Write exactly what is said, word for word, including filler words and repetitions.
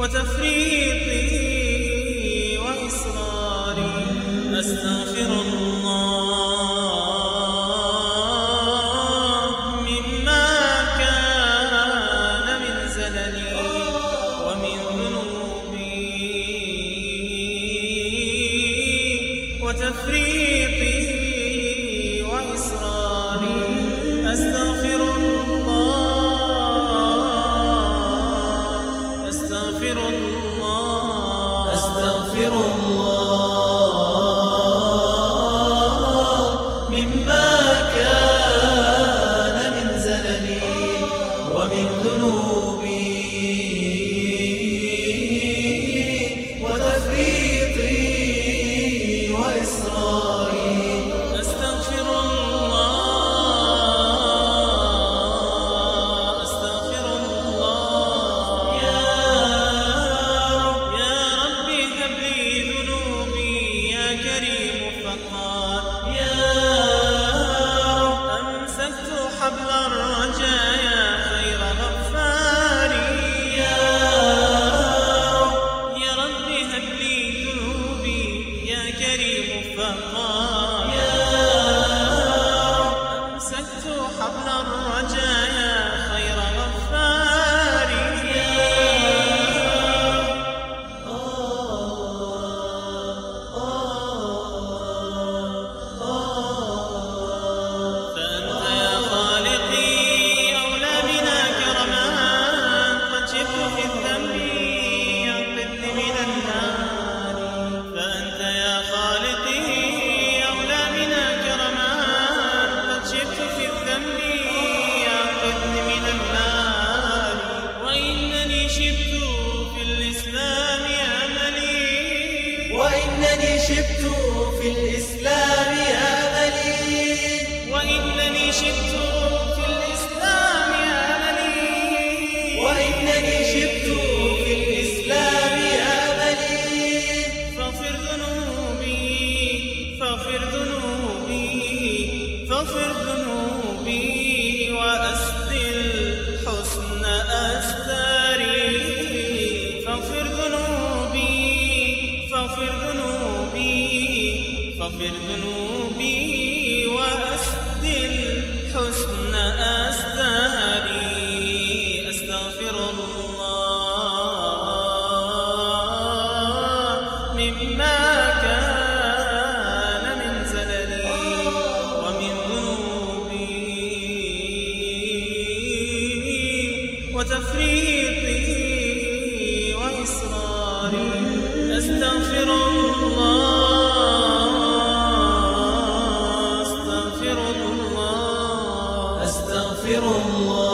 وتفريطي وإصراري أستغفر الله مما كان من زللي ومن ذنوبي وتفريطي وإصراري أستغفر الله أستغفر الله أستغفر الله مما كان من زللي ومن ذنوبي وتفريطي وإصراري أستغفر الله أستغفر الله يا يا ربي هب لي ذنوبي يا كريم فقال يا أمسكت حبل الرجايا خير غفاري يا يا ربي هب لي ذنوبي يا كريم فقال يا أمسكت حبل الرجايا خير غفاري فأنت يا خالقي أولى بنا كرما قد شئت في الذنب ينقذني من النار فأنت يا خالقي أولى بنا كرما قد شئت في الذنب ينقذني من النار وإنني شبت في الإسلام أملي وإنني شبت في الإسلام أملي وإنني شبت في الإسلام أملي وإنني شبت في الإسلام أملي فاغفر ذنوبي فاغفر ذنوبي فاغفر ذنوبي وأسدل حسن أستاري فاغفر ذنوبي فاغفر ذنوبي فاغفر ذنوبي وأسدل حسن أستاري أستغفر الله مما كان من زللي ومن ذنوبي وتفريطي وإصراري أستغفر الله أستغفر الله أستغفر الله